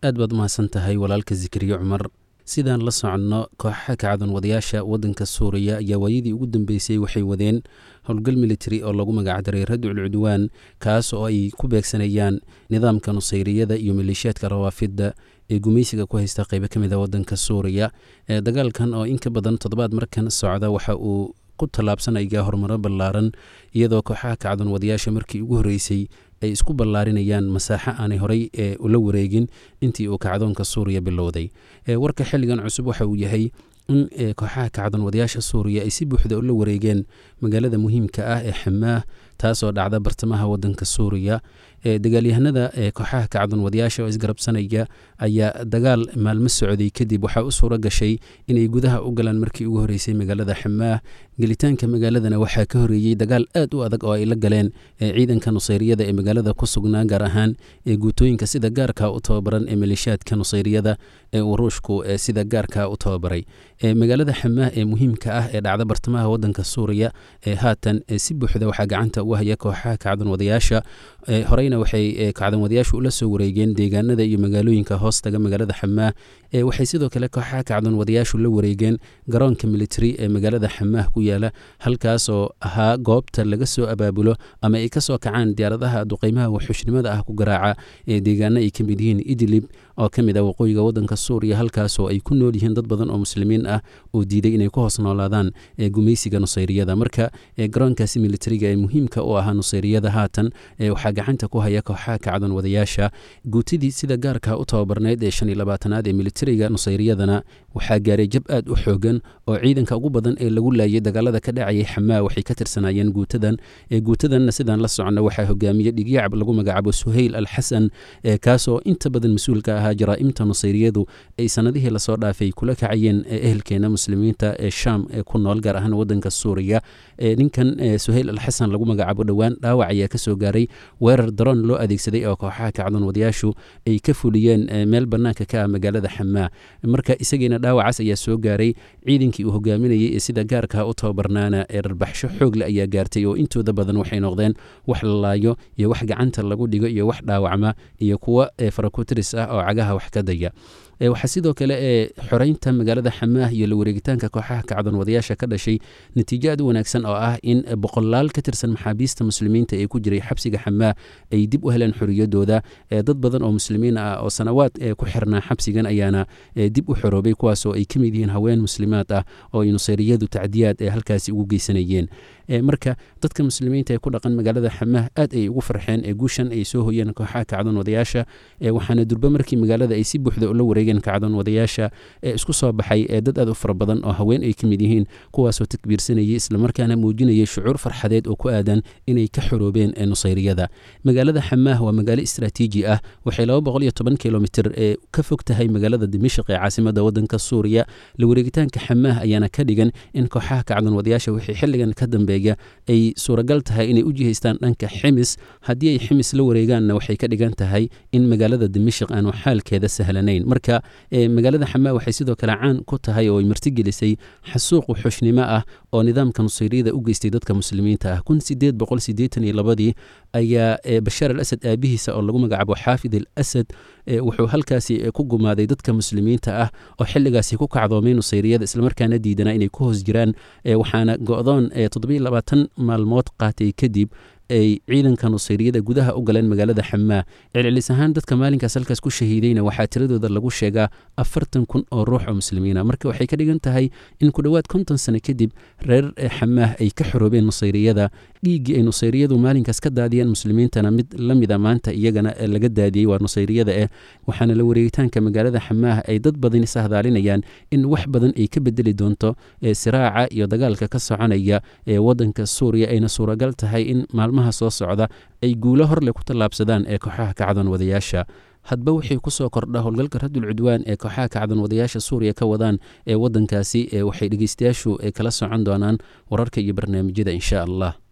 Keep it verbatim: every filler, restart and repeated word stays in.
aad baad umahadsan tahay walaalka Zikriyo Cumar. sidaan la soconno kooxaha kacdan wadayaasha wadanka Suuriya ayaa waayadii ugu dambeysay waxay wadeen howlgal military oo lagu magac daray Radul Udwaan kaas oo ay ku beegsanayaan nidaamka nusayriyada iyo maleeshiyaadka rawaafidda ee gumaysiga ku haysta qaybo kamid ah wadanka Suuriya. ee dagaalkan oo in ka badan toddobaad markan socda waxa uu ku talaabsanaya horumaro ballaaran iyadoo kooxaha kacdan wadayaasha markii ugu horeysay ay isku ballaarinayaan masaaxo aanay horay ee ula wareegin intii uu kacdoonka Suuriya bilowday. ee warka xilligan cusub waxa uu yahay in kooxaha kacdan wadayaasha Suuriya ay si buuxda ula wareegeen magaalada muhiimka ah ee Xamaah taasoo dhacda bartamaha wadanka Suuriya. ee dagaalyahanada ee kooxaha kacdan wadayaasha oo isgarabsanaya ayaa dagaal maalmo socday kadib waxa uu suura gashay inay gudaha u galaan markii ugu horeysay magaalada Xamaah. gelitaanka magaaladana waxaa ka horeeyay dagaal aad u adag oo ay la galeen ee ciidanka nusayriyada ee magaalada ku sugnaa gaar ahaan ee guutooyinka sida gaarka u tababaran ee maleeshiyaadka nusayriyada ee Ruushku ee sida gaarka u tababaray. ee magaalada Xamaah ee muhiimka ah ee dhacda bartamaha wadanka Suuriya ee haatan ee si buuxda waxa gacanta ugu haya kooxaha kacdan wadayaasha. ee horeyna waxay kacdan wadayaashu ula soo wareegeen deegaanada iyo magaalooyinka hoostaga magaalada Xamaah. ee waxay sidoo kale kooxaha kacdan wadayaashu la wareegeen garoonka military ee magaalada Xamaah ku yaala halkaas oo ahaa goobta laga soo abaabulo ama ay ka soo kacaan diyaaradaha duqeymaha waxxushnimada ah ku garaaca ee deegaano ay kamid yihiin Idlib oo kamid ah waqooyiga wadanka Suuriya halkaas oo ay ku nool yihiin dad badan oo muslimiin ah oo diiday inay ku hoos noolaadaan ee gumaysiga nusayriyada. marka ee garoonkaasi militariga ee muhiimka u ahaa nusayriyada haatan ee waxaa gacanta ku haya kooxaha kacdan wadayaasha. guutidii sida gaarka u tababarneed ee shan iyo labaatanaad ee militariga nusayriyadana waxaa gaaray jab aad u xoogan oo ciidanka ugu badan ee lagu laayay dagaalada ka dhacayay Xamaah waxay ka tirsanayeen guutadan. ee guutadanna sidaan la socono waxaa hogaamiyay dhigyacab lagu magacaabo Suhayl al-Xasan ee kaasoo inta badan mas'uulka ahaa jaraa'imta nusayriyadu ay sanadihii la soo dhaafay kula kacayeen ehelkeena muslimiinta ee Sham ee ku nool gaar ahaan wadanka Suuriya. ee ninkan Suhayl al-Xasan lagu magacaabo dhawaan dhaawac ayaa ka soo gaaray weerar drone loo adeegsaday oo kooxaha kacdan wadayaashu ay ka fuliyeen meel banaanka ka ah magaalada Xamaah. marka isageena dhaawacaas ayaa soo gaaray ciidankii uu hogaaminayay ee sida gaarka u tababarnaana ee rarbaxsho xoog leh ayaa gaartay oo intooda badan waxay noqdeen wax la laayo iyo wax gacanta lagu dhigo iyo wax dhaawacma iyo kuwa farakutris ah oo cagaha wax ka daya. waxaa sidoo kale ee xoreynta magaalada Xamaah iyo la wareegitaanka kooxaha kacdan wadayaasha ka dhashay natiijo aad u wanaagsan oo ah in boqolaal ka tirsan maxaabiista muslimiinta ee ku jiray xabsiga Xamaah ay dib u heleen xorriyadooda. dad badan oo muslimiin ah oo sanawaad ku xirnaa xabsigan ayaana dib u xoroobay kuwaas oo ay ka mid yihiin haween muslimaad ah oo ay nusayriyadu tacdiyaad ee halkaasi ugu geysanayeen. marka dadka muslimiinta ee ku dhaqan magaalada Xamaah aad ay ugu farxeen ee guushan ay soo hoyeen kooxaha kacdan wadayaasha. waxaana durba markii magaalada ay si buuxda ula wareegeen kacdan wadayaasha ee isku soo baxay ee dad aad u fara badan oo haween ay kamid yihiin kuwaasoo takbiirsanayay isla markaana muujinayay shucuur farxadeed oo ku aadan inay ka xoroobeen ee nusayriyada. magaalada Xamaah waa magaalo istiraatiiji ah waxay laba boqol iyo toban kiiloomitir ee ka fog tahay magaalada Dimashq ee caasimadda wadanka Suuriya. la wareegitaanka Xamaah ayaana ka dhigan in kooxaha kacdan wadayaasha waxay xilligan ka dambeeya ay suuragal tahay inay u jihaystaan dhanka Ximis. haddii ay Ximis la wareegaanna waxay ka dhigan tahay in magaalada Dimashq aanu xaalkeeda sahlanayn. marka magaalada Xamaah waxay sidoo kale caan ku tahay oo ay martigelisay xasuuq wuxuushnimo ah oo nidaamka nusayriyada u geystay dadka muslimiinta ah. kun sideed boqol siddeetan iyo labadii ayaa Bashaar al-Asad aabihiisa oo lagu magacaabo Xaafid al-Asad wuxuu halkaasi ku gumaaday dadka muslimiinta ah oo xilligaasi ku kacdoomay nusayriyada isla markaana diidanaa inay ku hoos jiraan. waxaana go'doon toddoba iyo labaatan maalmood qaatay kadib ay ciidanka nusayriyada gudaha u galeen magaalada Xamaah. celcelis ahaan dadka maalinkaas halkaas ku shahiidayna waxaa tiradooda lagu sheegaa afartan kun oo ruux oo muslimiina. marka waxay ka dhigan tahay in ku dhowaad konton sano kadib reer Xamaah ay ka xoroobeen nusayriyada. dhiiggii ay nusayriyadu maalinkaas ka daadiyeen muslimiintana mid la mida maanta iyagana laga daadiyey waa nusayriyada eh waxaana la wareegitaanka magaalada Xamaah ay dad badan isahadaalinayaan in wax badan ay ka bedeli doonto siraaca iyo dagaalka ka soconaya ee wadanka Suuriya ayna suuragal tahay in maalmaha soo socda ay guulo hor leh ku tallaabsadaan ee kooxaha kacdan wadayaasha. hadba wixii ku soo kordha howlgalka Radul Udwaan ee kooxaha kacdan wadayaasha Suuriya ka wadaan ee wadankaasi waxay dhageystayaashu kala socon doonaan wararka iyo barnaamijyada insha Allah.